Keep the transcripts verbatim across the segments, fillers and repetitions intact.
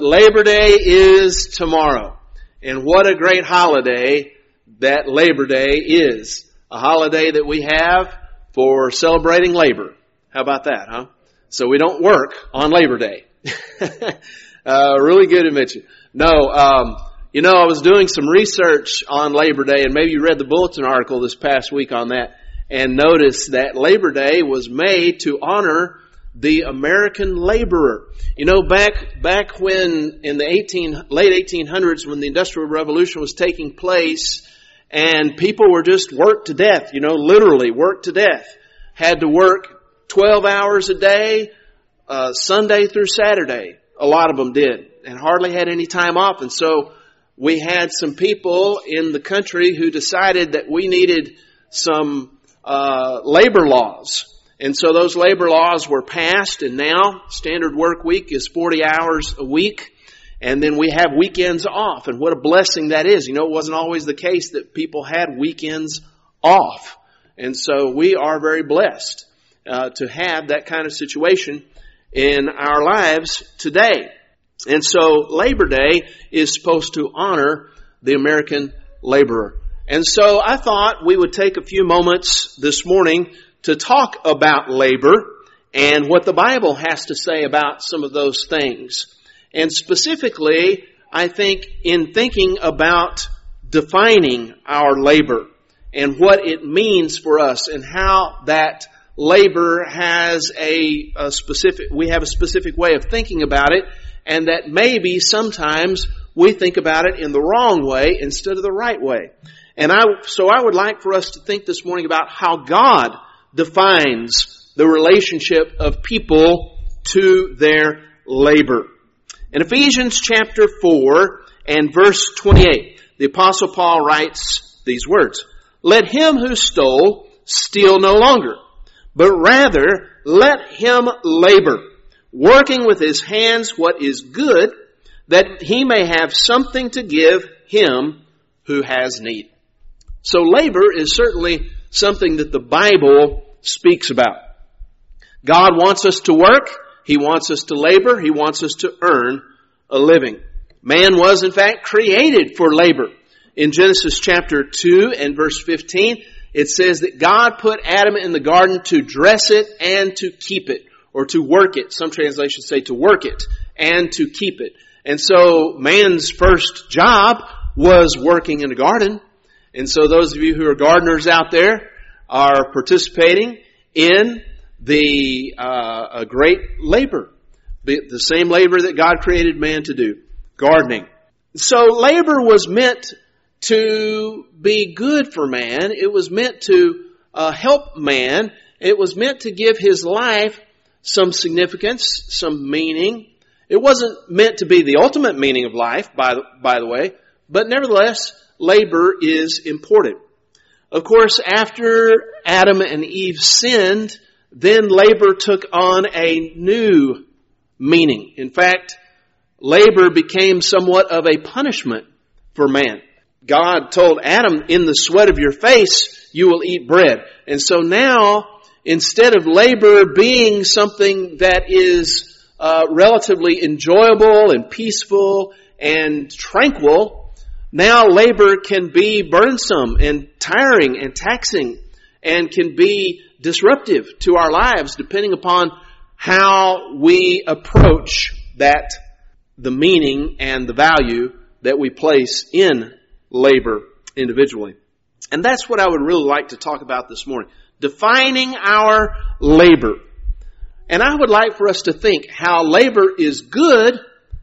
Labor Day is tomorrow. And what a great holiday that Labor Day is. A holiday that we have for celebrating labor. How about that, huh? So we don't work on Labor Day. uh, really good invention. No, um, you know, I was doing some research on Labor Day, and maybe you read the Bulletin article this past week on that, and noticed that Labor Day was made to honor the American laborer. You know, back back when in the eighteen late eighteen hundreds, when the Industrial Revolution was taking place, and people were just worked to death, you know, literally worked to death, had to work twelve hours a day, uh, Sunday through Saturday. A lot of them did, and hardly had any time off. And so we had some people in the country who decided that we needed some uh labor laws. And so those labor laws were passed, and now standard work week is forty hours a week. And then we have weekends off. And what a blessing that is. You know, it wasn't always the case that people had weekends off. And so we are very blessed uh, to have that kind of situation in our lives today. And so Labor Day is supposed to honor the American laborer. And so I thought we would take a few moments this morning to talk about labor and what the Bible has to say about some of those things. And specifically, I think in thinking about defining our labor and what it means for us and how that labor has a, a specific, we have a specific way of thinking about it, and that maybe sometimes we think about it in the wrong way instead of the right way. And I, so I would like for us to think this morning about how God defines the relationship of people to their labor. In Ephesians chapter four and verse twenty-eight, the Apostle Paul writes these words, "Let him who stole steal no longer, but rather let him labor, working with his hands what is good, that he may have something to give him who has need." So labor is certainly something that the Bible speaks about. God wants us to work. He wants us to labor. He wants us to earn a living. Man was, in fact, created for labor. In Genesis chapter two and verse fifteen, it says that God put Adam in the garden to dress it and to keep it, or to work it. Some translations say to work it and to keep it. And so man's first job was working in a garden. And so those of you who are gardeners out there are participating in the uh, a great labor, the, the same labor that God created man to do, gardening. So labor was meant to be good for man. It was meant to uh, help man. It was meant to give his life some significance, some meaning. It wasn't meant to be the ultimate meaning of life, by the, by the way, but nevertheless, labor is important. Of course, after Adam and Eve sinned, then labor took on a new meaning. In fact, labor became somewhat of a punishment for man. God told Adam, "In the sweat of your face you will eat bread." And so now, instead of labor being something that is uh, relatively enjoyable and peaceful and tranquil, now labor can be burdensome and tiring and taxing and can be disruptive to our lives depending upon how we approach that, the meaning and the value that we place in labor individually. And that's what I would really like to talk about this morning. Defining our labor. And I would like for us to think how labor is good,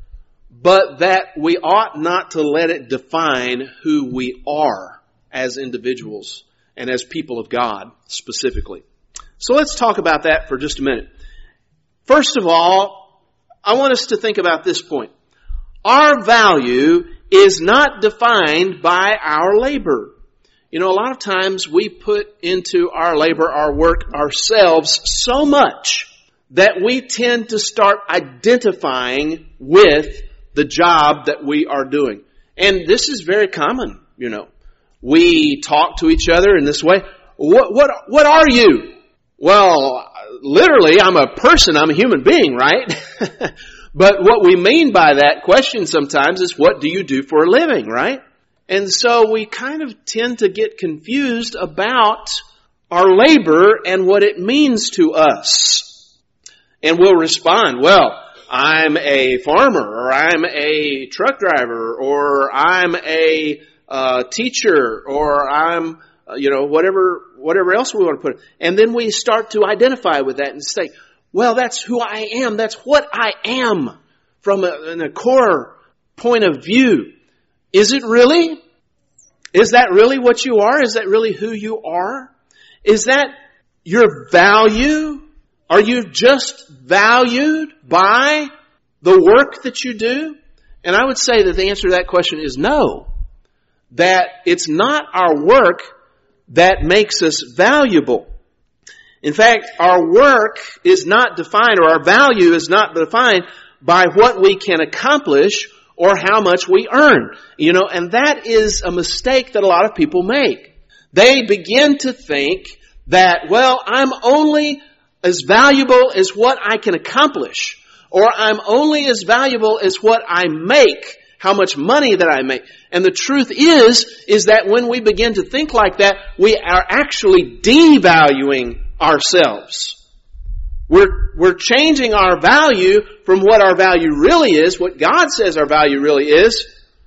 but that we ought not to let it define who we are as individuals and as people of God specifically. So let's talk about that for just a minute. First of all, I want us to think about this point. Our value is not defined by our labor. You know, a lot of times we put into our labor, our work, ourselves so much that we tend to start identifying with the job that we are doing. And this is very common, you know. We talk to each other in this way. What, what, what are you? Well, literally, I'm a person. I'm a human being, right? But what we mean by that question sometimes is, what do you do for a living, right? And so we kind of tend to get confused about our labor and what it means to us. And we'll respond, well, I'm a farmer, or I'm a truck driver, or I'm a uh, teacher, or I'm, uh, you know, whatever whatever else we want to put. And then we start to identify with that and say, well, that's who I am. That's what I am from a, in a core point of view. Is it really? Is that really what you are? Is that really who you are? Is that your value? Are you just valued by the work that you do? And I would say that the answer to that question is no. That it's not our work that makes us valuable. In fact, our work is not defined, or our value is not defined by what we can accomplish or how much we earn. You know, and that is a mistake that a lot of people make. They begin to think that, well, I'm only as valuable as what I can accomplish, or I'm only as valuable as what I make, how much money that I make. And the truth is, is that when we begin to think like that, we are actually devaluing ourselves. We're, we're changing our value from what our value really is, what God says our value really is,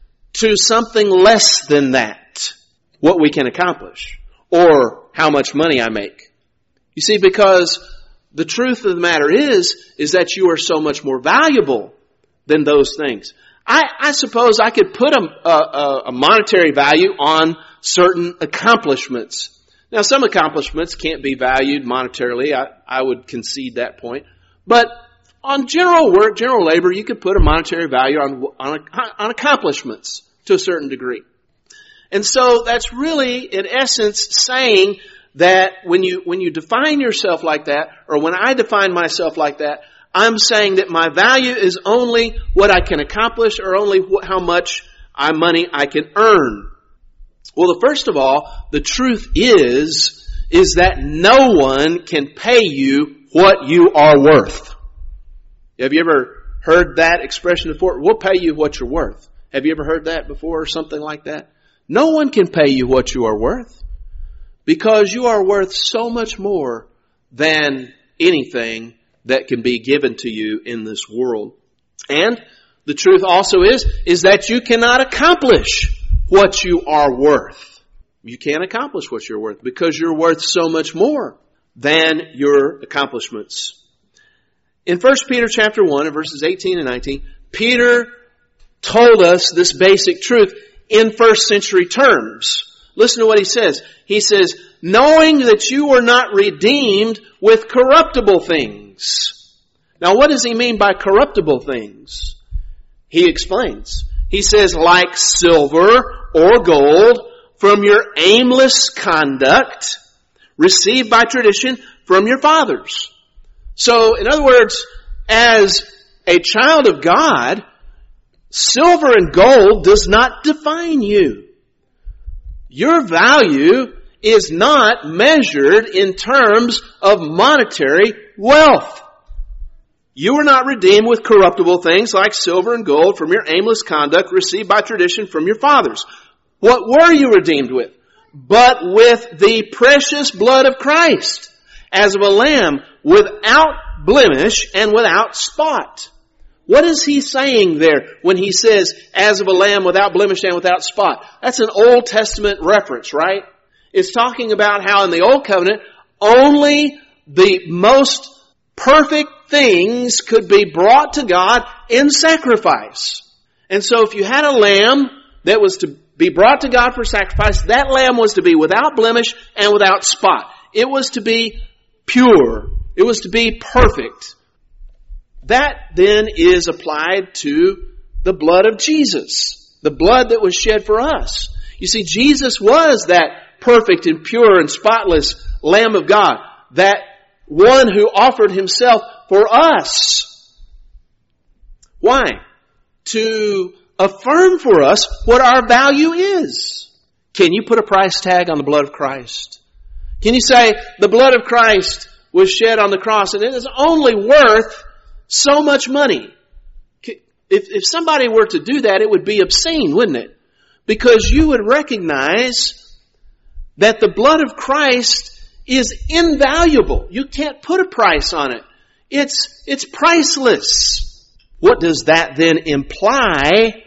to something less than that, what we can accomplish, or how much money I make. You see, because the truth of the matter is, is that you are so much more valuable than those things. I, I suppose I could put a, a, a monetary value on certain accomplishments. Now, some accomplishments can't be valued monetarily. I, I would concede that point. But on general work, general labor, you could put a monetary value on, on, on accomplishments to a certain degree. And so that's really, in essence, saying that when you, when you define yourself like that, or when I define myself like that, I'm saying that my value is only what I can accomplish, or only wh- how much I, money I can earn. Well, the first of all, the truth is, is that no one can pay you what you are worth. Have you ever heard that expression before? We'll pay you what you're worth. Have you ever heard that before, or something like that? No one can pay you what you are worth, because you are worth so much more than anything that can be given to you in this world. And the truth also is, is that you cannot accomplish what you are worth. You can't accomplish what you're worth, because you're worth so much more than your accomplishments. In First Peter chapter one, in verses eighteen and nineteen, Peter told us this basic truth in first century terms. Listen to what he says. He says, knowing that you were not redeemed with corruptible things. Now, what does he mean by corruptible things? He explains. He says, like silver or gold from your aimless conduct received by tradition from your fathers. So, in other words, as a child of God, silver and gold does not define you. Your value is not measured in terms of monetary wealth. You were not redeemed with corruptible things like silver and gold from your aimless conduct received by tradition from your fathers. What were you redeemed with? But with the precious blood of Christ, as of a lamb without blemish and without spot. What is he saying there when he says, as of a lamb without blemish and without spot? That's an Old Testament reference, right? It's talking about how in the Old Covenant, only the most perfect things could be brought to God in sacrifice. And so if you had a lamb that was to be brought to God for sacrifice, that lamb was to be without blemish and without spot. It was to be pure. It was to be perfect. That then is applied to the blood of Jesus, the blood that was shed for us. You see, Jesus was that perfect and pure and spotless Lamb of God, that one who offered himself for us. Why? To affirm for us what our value is. Can you put a price tag on the blood of Christ? Can you say the blood of Christ was shed on the cross and it is only worth so much money? If, if somebody were to do that, it would be obscene, wouldn't it? Because you would recognize that the blood of Christ is invaluable. You can't put a price on it. It's, it's priceless. What does that then imply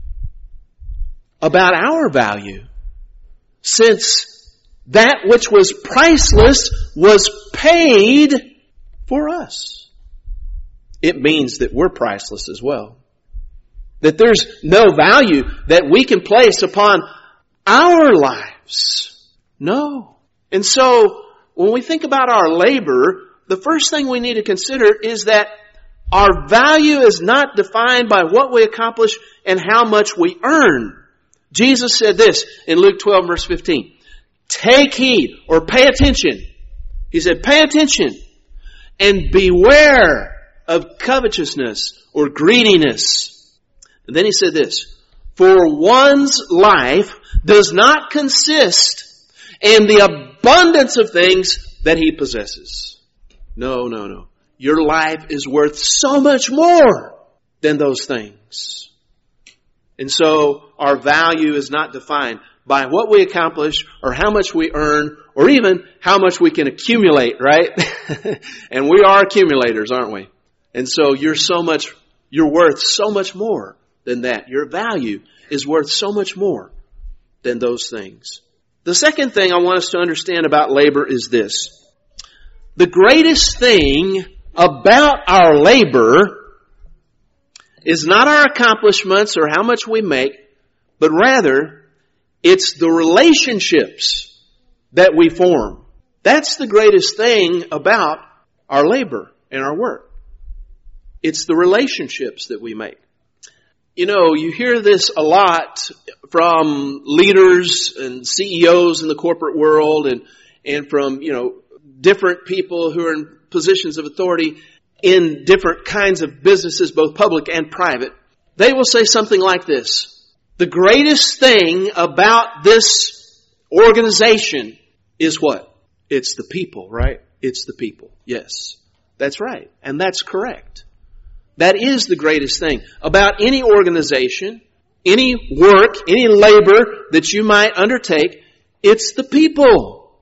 about our value? Since that which was priceless was paid for us. It means that we're priceless as well. That there's no value that we can place upon our lives. No. And so, when we think about our labor, the first thing we need to consider is that our value is not defined by what we accomplish and how much we earn. Jesus said this in Luke twelve verse fifteen. Take heed or pay attention. He said, pay attention and beware of covetousness or greediness. And then he said this, for one's life does not consist in the abundance of things that he possesses. No, no, no. Your life is worth so much more than those things. And so our value is not defined by what we accomplish or how much we earn or even how much we can accumulate, right? And we are accumulators, aren't we? And so you're so much, you're worth so much more than that. Your value is worth so much more than those things. The second thing I want us to understand about labor is this. The greatest thing about our labor is not our accomplishments or how much we make, but rather it's the relationships that we form. That's the greatest thing about our labor and our work. It's the relationships that we make. You know, you hear this a lot from leaders and C E Os in the corporate world and, and from, you know, different people who are in positions of authority in different kinds of businesses, both public and private. They will say something like this. The greatest thing about this organization is what? It's the people, right? It's the people. Yes, that's right. And that's correct. That is the greatest thing about any organization, any work, any labor that you might undertake. It's the people.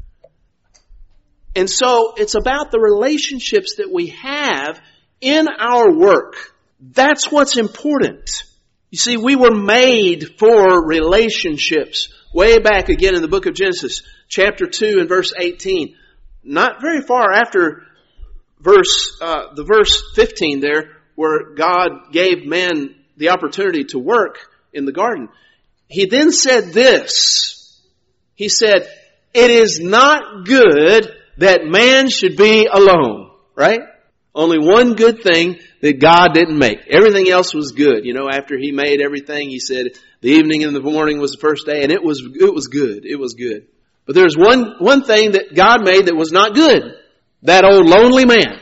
And so it's about the relationships that we have in our work. That's what's important. You see, we were made for relationships. Way back again in the book of Genesis, chapter two and verse eighteen. Not very far after verse, uh, the verse fifteen there, where God gave man the opportunity to work in the garden. He then said this. He said, it is not good that man should be alone. Right? Only one good thing that God didn't make. Everything else was good. You know, after He made everything, He said the evening and the morning was the first day, and it was, it was good. It was good. But there's one, one thing that God made that was not good. That old lonely man.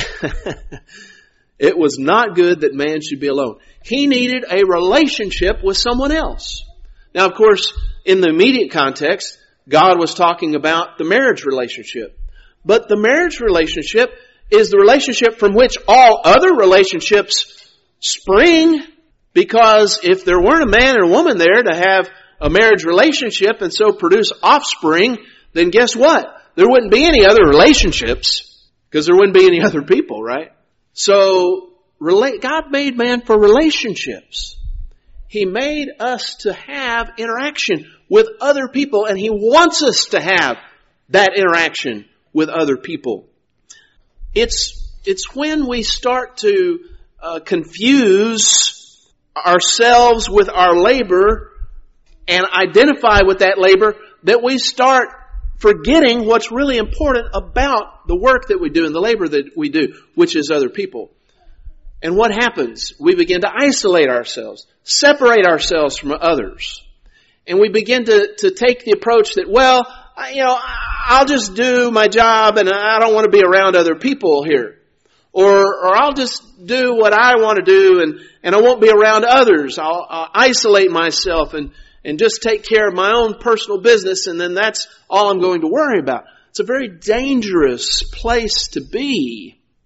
It was not good that man should be alone. He needed a relationship with someone else. Now, of course, in the immediate context, God was talking about the marriage relationship. But the marriage relationship is the relationship from which all other relationships spring. Because if there weren't a man and a woman there to have a marriage relationship and so produce offspring, then guess what? There wouldn't be any other relationships because there wouldn't be any other people, right? So God made man for relationships. He made us to have interaction with other people, and He wants us to have that interaction with other people. It's, it's when we start to uh, confuse ourselves with our labor and identify with that labor that we start forgetting what's really important about the work that we do and the labor that we do, which is other people. And what happens? We begin to isolate ourselves, separate ourselves from others. And we begin to, to take the approach that, well, I, you know, I'll just do my job and I don't want to be around other people here. Or, or I'll just do what I want to do and, and I won't be around others. I'll, I'll isolate myself and, and just take care of my own personal business, and then that's all I'm going to worry about. It's a very dangerous place to be.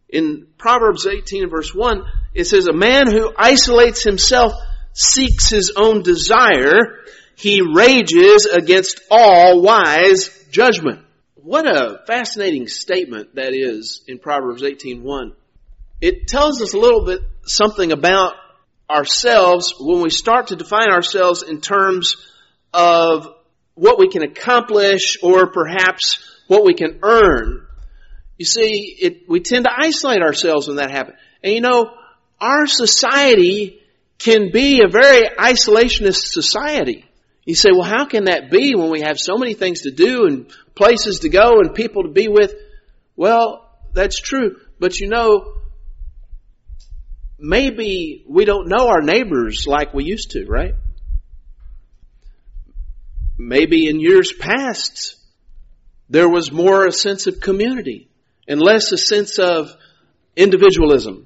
In Proverbs eighteen and verse one, it says, a man who isolates himself seeks his own desire. He rages against all wise judgment. What a fascinating statement that is in Proverbs eighteen one. It tells us a little bit something about ourselves when we start to define ourselves in terms of what we can accomplish or perhaps what we can earn. You see, it, we tend to isolate ourselves when that happens. And you know, our society can be a very isolationist society. You say, well, how can that be when we have so many things to do and places to go and people to be with? Well, that's true. But you know, maybe we don't know our neighbors like we used to, right? Maybe in years past, there was more a sense of community and less a sense of individualism.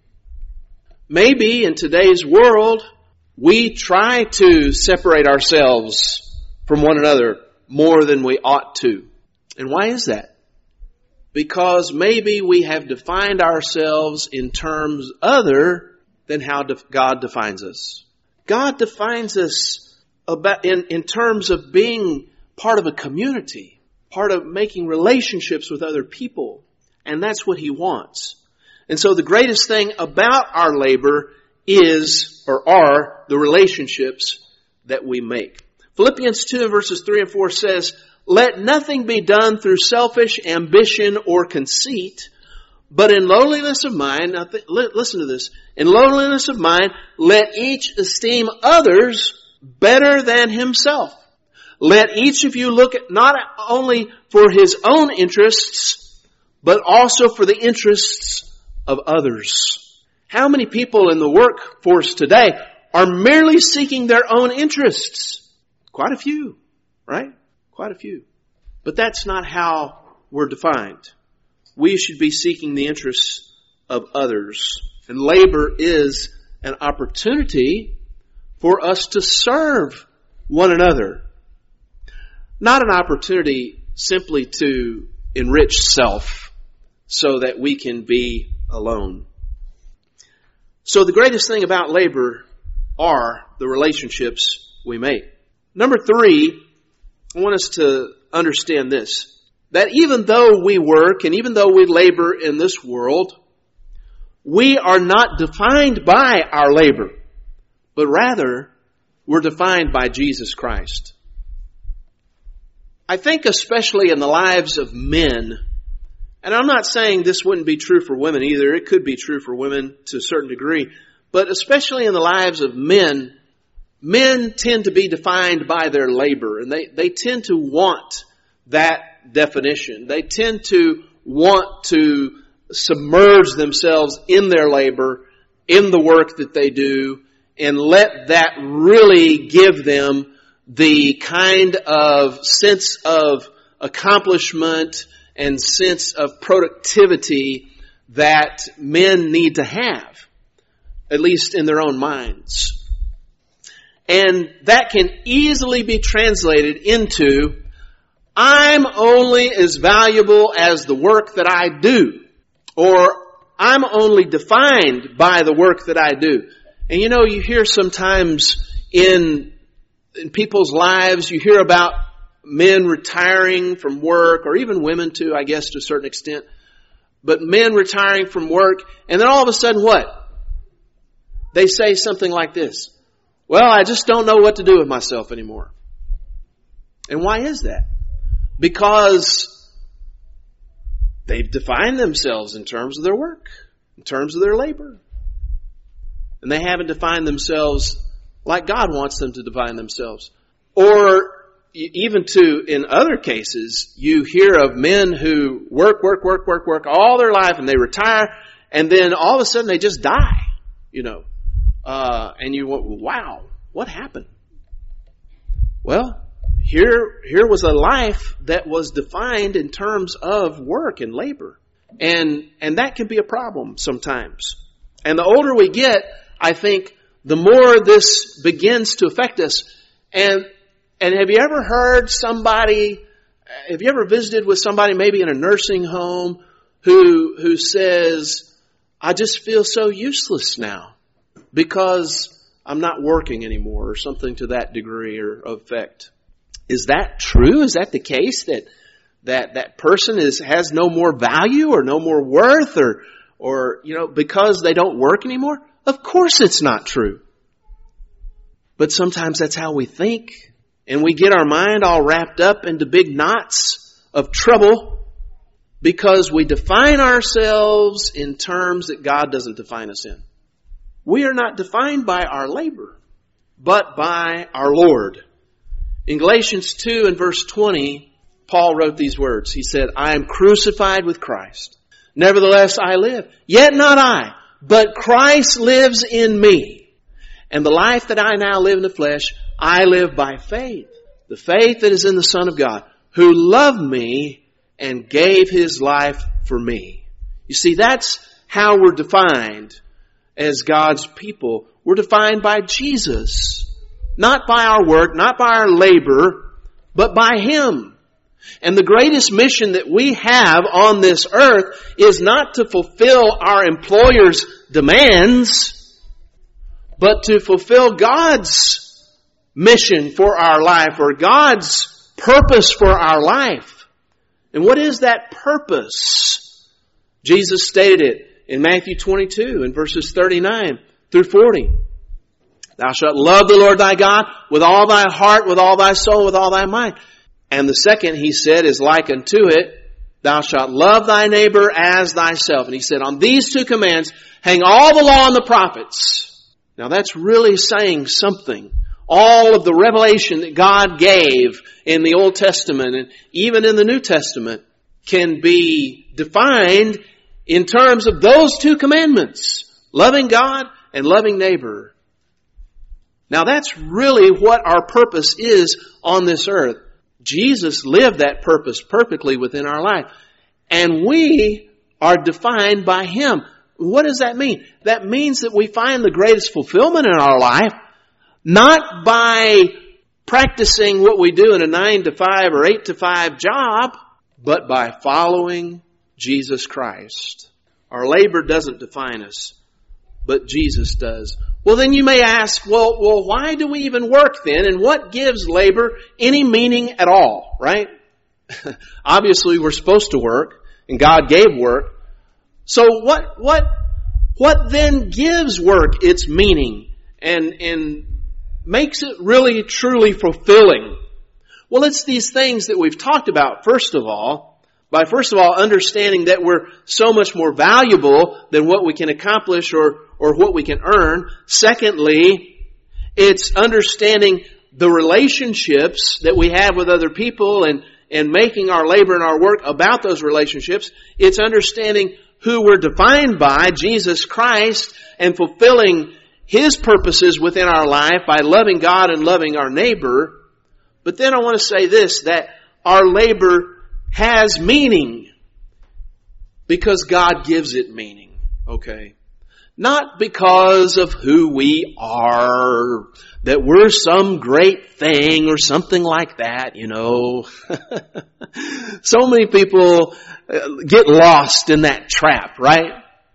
Maybe in today's world, we try to separate ourselves from one another more than we ought to. And why is that? Because maybe we have defined ourselves in terms other than how God defines us. God defines us about in, in terms of being part of a community, part of making relationships with other people. And that's what He wants. And so the greatest thing about our labor is, or are, the relationships that we make. Philippians two verses three and four says, let nothing be done through selfish ambition or conceit, but in lowliness of mind, now th- listen to this, in lowliness of mind, let each esteem others better than himself. Let each of you look at not only for his own interests, but also for the interests of others. How many people in the workforce today are merely seeking their own interests? Quite a few, right? Quite a few. But that's not how we're defined. We should be seeking the interests of others. And labor is an opportunity for us to serve one another. Not an opportunity simply to enrich self so that we can be alone. So the greatest thing about labor are the relationships we make. Number three, I want us to understand this, that even though we work and even though we labor in this world, we are not defined by our labor, but rather we're defined by Jesus Christ. I think especially in the lives of men, and I'm not saying this wouldn't be true for women either. It could be true for women to a certain degree. But especially in the lives of men, men tend to be defined by their labor. And they, they tend to want that definition. They tend to want to submerge themselves in their labor, in the work that they do, and let that really give them the kind of sense of accomplishment and sense of productivity that men need to have, at least in their own minds. And that can easily be translated into, I'm only as valuable as the work that I do, or I'm only defined by the work that I do. And you know, you hear sometimes in, in people's lives, you hear about men retiring from work, or even women too, I guess, to a certain extent. But men retiring from work, and then all of a sudden what? They say something like this. Well, I just don't know what to do with myself anymore. And why is that? Because they've defined themselves in terms of their work, in terms of their labor. And they haven't defined themselves like God wants them to define themselves. Or even to, in other cases, you hear of men who work, work, work, work, work all their life and they retire, and then all of a sudden they just die, you know. Uh, and you went, wow, what happened? Well, here, here was a life that was defined in terms of work and labor. And, and that can be a problem sometimes. And the older we get, I think, the more this begins to affect us. And And have you ever heard somebody, have you ever visited with somebody maybe in a nursing home who, who says, I just feel so useless now because I'm not working anymore, or something to that degree or effect. Is that true? Is that the case, that that that person is has no more value or no more worth, or or you know, because they don't work anymore? Of course it's not true. But sometimes that's how we think, and we get our mind all wrapped up into big knots of trouble because we define ourselves in terms that God doesn't define us in. We are not defined by our labor, but by our Lord. In Galatians two and verse twenty, Paul wrote these words. He said, I am crucified with Christ. Nevertheless I live. Yet not I, but Christ lives in me. And the life that I now live in the flesh, I live by faith. The faith that is in the Son of God, who loved me and gave His life for me. You see, that's how we're defined as God's people. We're defined by Jesus. Not by our work, not by our labor, but by Him. And the greatest mission that we have on this earth is not to fulfill our employer's demands, but to fulfill God's mission for our life, or God's purpose for our life. And what is that purpose? Jesus stated it in Matthew twenty-two in verses thirty-nine through forty. Thou shalt love the Lord thy God with all thy heart, with all thy soul, with all thy mind. And the second, He said, is like unto it, thou shalt love thy neighbor as thyself. And He said, on these two commands hang all the law and the prophets. Now that's really saying something. All of the revelation that God gave in the Old Testament and even in the New Testament can be defined in terms of those two commandments, loving God and loving neighbor. Now that's really what our purpose is on this earth. Jesus lived that purpose perfectly within our life. And we are defined by Him. What does that mean? That means that we find the greatest fulfillment in our life not by practicing what we do in a nine to five or eight to five job, but by following Jesus Christ. Our labor doesn't define us, but Jesus does. Well, then you may ask, well, well, why do we even work then? And what gives labor any meaning at all, right? Obviously, we're supposed to work, and God gave work. So what, what, what then gives work its meaning and, and makes it really, truly fulfilling? Well, it's these things that we've talked about, first of all. By first of all, understanding that we're so much more valuable than what we can accomplish or, or what we can earn. Secondly, it's understanding the relationships that we have with other people and, and making our labor and our work about those relationships. It's understanding who we're defined by, Jesus Christ, and fulfilling His purposes within our life by loving God and loving our neighbor. But then I want to say this, that our labor has meaning because God gives it meaning, okay? Not because of who we are, that we're some great thing or something like that, you know. So many people get lost in that trap, right?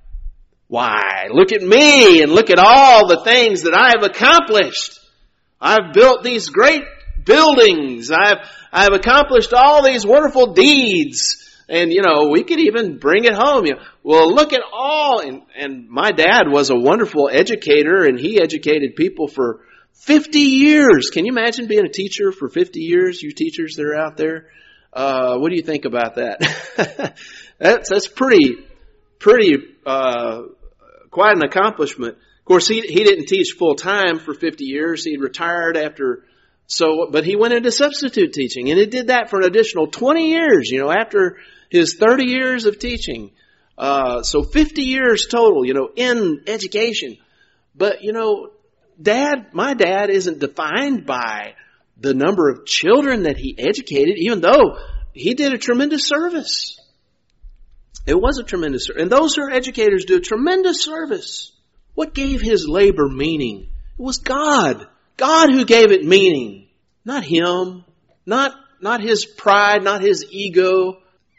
Why? Look at me and look at all the things that I've accomplished. I've built these great buildings. I've I've accomplished all these wonderful deeds. And, you know, we could even bring it home. You know, well, look at all. And, and my dad was a wonderful educator, and he educated people for fifty years. Can you imagine being a teacher for fifty years? You teachers that are out there. Uh, what do you think about that? that's, that's pretty, pretty, uh, quite an accomplishment. Of course, he, he didn't teach full time for fifty years. He retired after So, but he went into substitute teaching, and he did that for an additional twenty years, you know, after his thirty years of teaching. Uh, so fifty years total, you know, in education. But, you know, dad, my dad isn't defined by the number of children that he educated, even though he did a tremendous service. It was a tremendous service. And those who are educators do a tremendous service. What gave his labor meaning? It was God. God who gave it meaning. Not him. Not, not his pride, not his ego.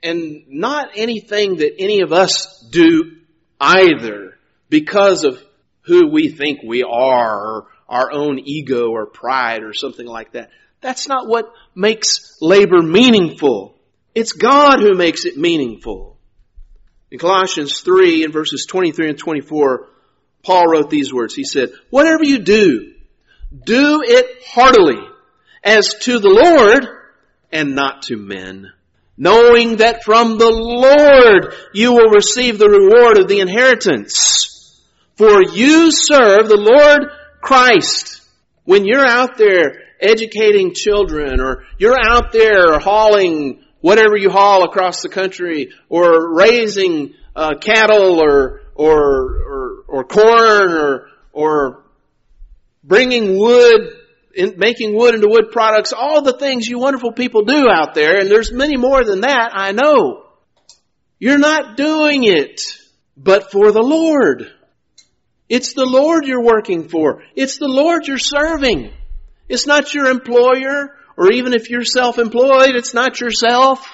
and not anything that any of us do either because of who we think we are, or our own ego or pride or something like that. That's not what makes labor meaningful. It's God who makes it meaningful. In Colossians three, in verses twenty-three and twenty-four, Paul wrote these words. He said, "Whatever you do, do it heartily, as to the Lord and not to men, knowing that from the Lord you will receive the reward of the inheritance. For you serve the Lord Christ." When you're out there educating children, or you're out there hauling whatever you haul across the country, or raising uh, cattle, or or or, or corn, or or bringing wood, in, making wood into wood products, all the things you wonderful people do out there, and there's many more than that, I know. You're not doing it but for the Lord. It's the Lord you're working for. It's the Lord you're serving. It's not your employer, or even if you're self-employed, it's not yourself.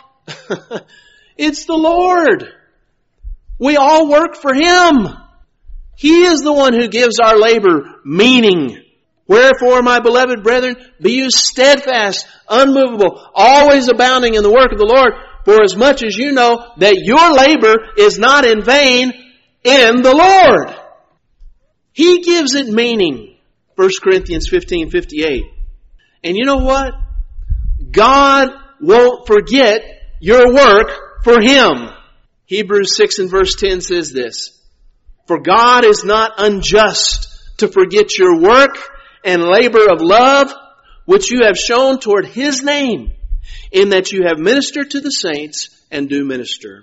It's the Lord. We all work for Him. He is the one who gives our labor meaning. "Wherefore, my beloved brethren, be you steadfast, unmovable, always abounding in the work of the Lord, for as much as you know that your labor is not in vain in the Lord." He gives it meaning. First Corinthians fifteen fifty-eight. And you know what? God won't forget your work for Him. Hebrews six and verse ten says this, "For God is not unjust to forget your work and labor of love, which you have shown toward His name, in that you have ministered to the saints and do minister."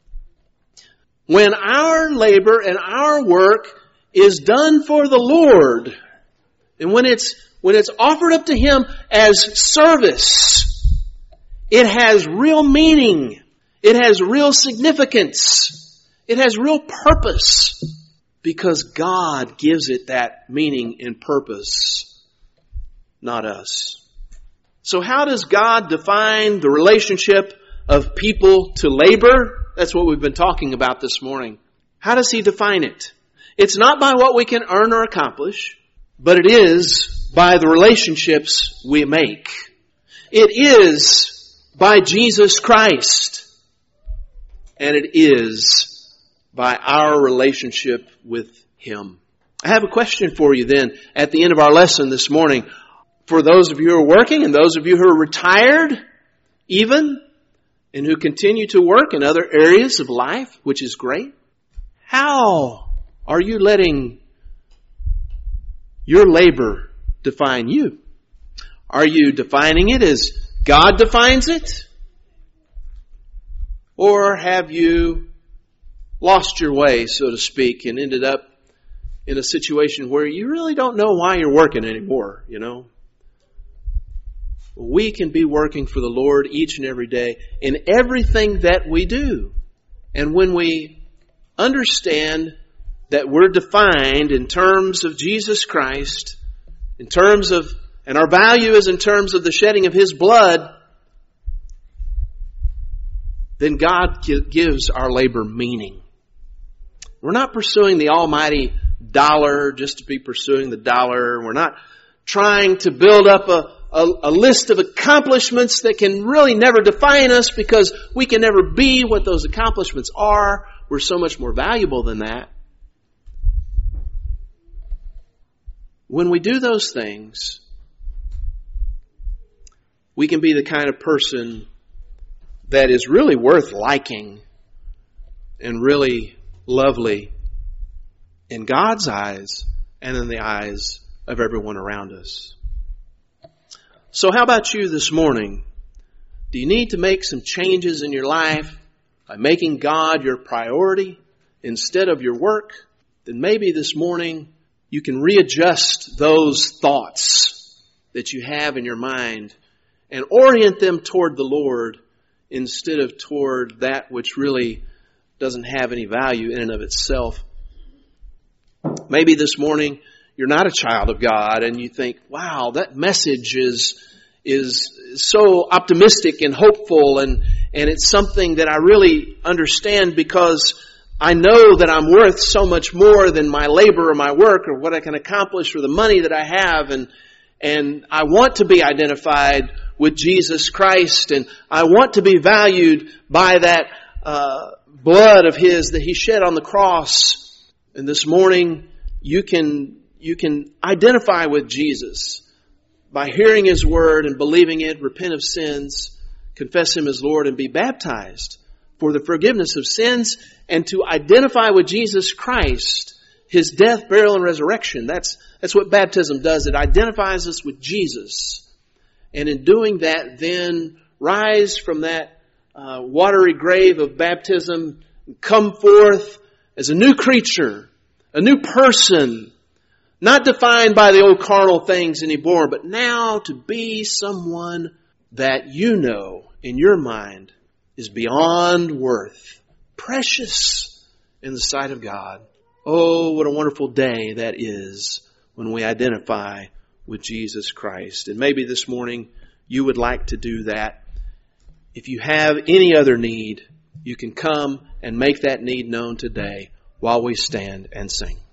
When our labor and our work is done for the Lord, and when it's when it's offered up to Him as service, it has real meaning. It has real significance. It has real purpose, because God gives it that meaning and purpose, not us. So how does God define the relationship of people to labor? That's what we've been talking about this morning. How does He define it? It's not by what we can earn or accomplish, but it is by the relationships we make. It is by Jesus Christ. And it is by our relationship with Him. I have a question for you then at the end of our lesson this morning. For those of you who are working, and those of you who are retired even, and who continue to work in other areas of life, which is great. How are you letting your labor define you? Are you defining it as God defines it? Or have you lost your way, so to speak, and ended up in a situation where you really don't know why you're working anymore, you know? We can be working for the Lord each and every day in everything that we do. And when we understand that we're defined in terms of Jesus Christ, in terms of, and our value is in terms of the shedding of His blood, then God gives our labor meaning. We're not pursuing the almighty dollar just to be pursuing the dollar. We're not trying to build up a, a, a list of accomplishments that can really never define us, because we can never be what those accomplishments are. We're so much more valuable than that. When we do those things, we can be the kind of person that is really worth liking and really lovely in God's eyes and in the eyes of everyone around us. So how about you this morning? Do you need to make some changes in your life by making God your priority instead of your work? Then maybe this morning you can readjust those thoughts that you have in your mind and orient them toward the Lord instead of toward that which really doesn't have any value in and of itself. Maybe this morning you're not a child of God and you think, wow, that message is is so optimistic and hopeful, and And it's something that I really understand because I know that I'm worth so much more than my labor or my work or what I can accomplish or the money that I have. And, and I want to be identified with Jesus Christ. And I want to be valued by that uh, blood of His that He shed on the cross. And this morning, you can, you can identify with Jesus by hearing His Word and believing it, repent of sins, confess Him as Lord, and be baptized for the forgiveness of sins, and to identify with Jesus Christ, His death, burial, and resurrection. That's, that's what baptism does. It identifies us with Jesus. And in doing that, then rise from that uh, watery grave of baptism, come forth as a new creature, a new person, not defined by the old carnal things anymore, but now to be someone that you know in your mind is beyond worth, precious in the sight of God. Oh, what a wonderful day that is when we identify with Jesus Christ. And maybe this morning you would like to do that. If you have any other need, you can come and make that need known today while we stand and sing.